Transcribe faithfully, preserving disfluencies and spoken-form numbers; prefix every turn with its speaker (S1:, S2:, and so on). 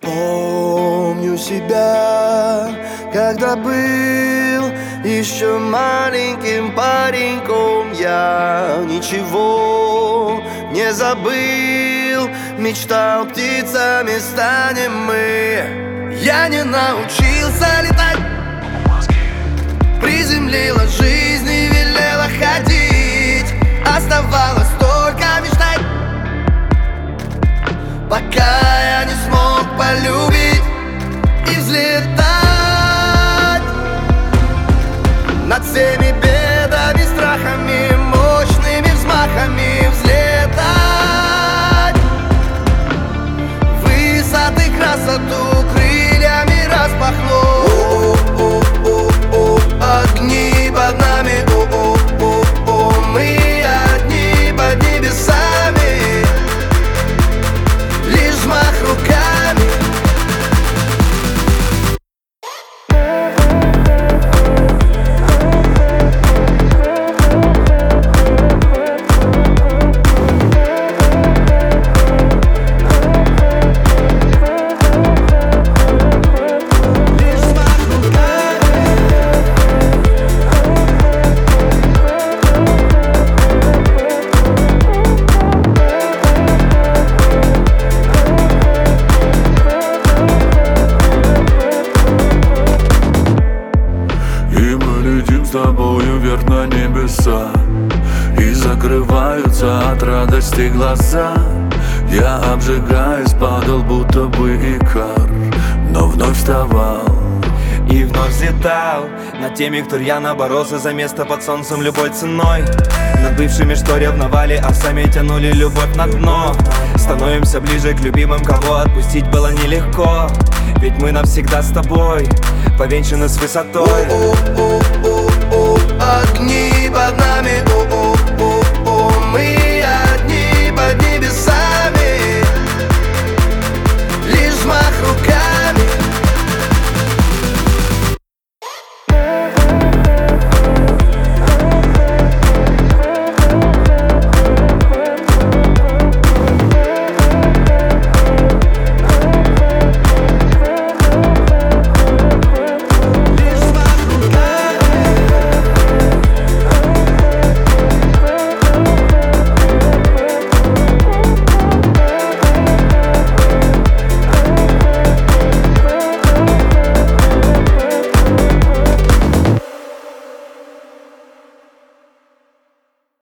S1: Помню себя, когда был еще маленьким пареньком. Я ничего не забыл, мечтал, птицами станем мы. Я не научился летать, приземлила жизнь и велела ходить. Оставалось только мечтать, пока я не смог полюбить и взлетать над всеми бедами, страхами, мощными взмахами взлетать. Высоты, красоту крыльями распахнуть. Огни под нами, мы одни под небесами. Лишь взмах руками.
S2: С тобою вверх на небеса, и закрываются от радости глаза. Я, обжигаясь, падал, будто бы икар, но вновь вставал
S3: и вновь взлетал над теми, кто рьяно боролся за место под солнцем любой ценой. Над бывшими, что ревновали, а сами тянули любовь на дно. Становимся ближе к любимым, кого отпустить было нелегко. Ведь мы навсегда с тобой, повенчаны с высотой.
S1: Огни под нами.